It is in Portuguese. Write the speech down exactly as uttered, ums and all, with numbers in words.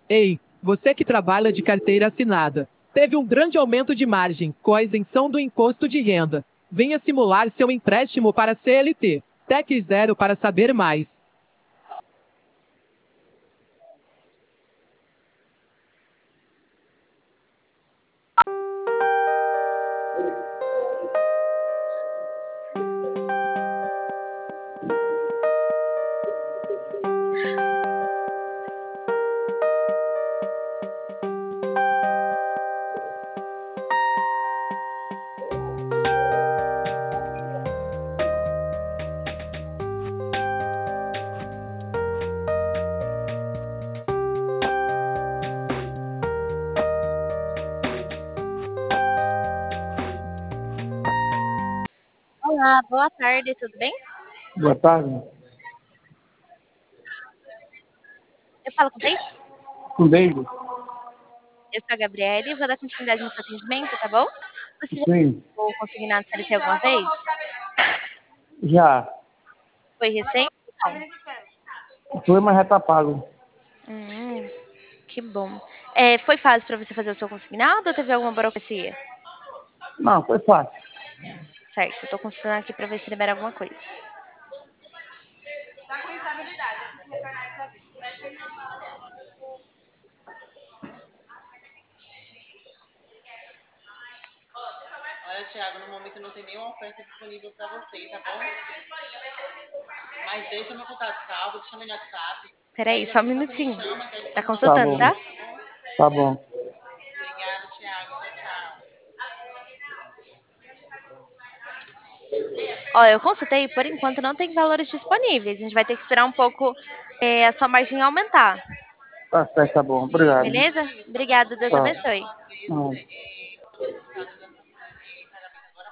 Ei, você que trabalha de carteira assinada, teve um grande aumento de margem com a isenção do imposto de renda. Venha simular seu empréstimo para C L T. Tec Zero para saber mais. Olá, boa tarde, tudo bem? Boa tarde. Eu falo com vocês? Com David? Eu sou a Gabriele, vou dar continuidade no seu atendimento, tá bom? Você já Sim, ficou consignado C L T alguma vez? já. Foi recente? Não. Foi, mas já tá pago. Hum, que bom. É, foi fácil para você fazer o seu consignado ou teve alguma burocracia? Não, foi fácil. Certo, eu tô consultando aqui para ver se libera alguma coisa. Olha, Thiago, no momento não tem nenhuma oferta disponível para você, tá bom? Mas deixa meu contato salvo, deixa meu WhatsApp. Peraí, Pede só um aqui, só você me minutinho. chama que a gente Tá faz uma Tá consultando, bom, tá? parceria, tá bom? tá bom. Obrigada, Thiago. Tchau, tchau. Ó, eu consultei, por enquanto não tem valores disponíveis. A gente vai ter que esperar um pouco é, a sua margem aumentar. Tá certo, tá bom. Obrigado. Beleza? Obrigada, Deus Tá. abençoe. Ah.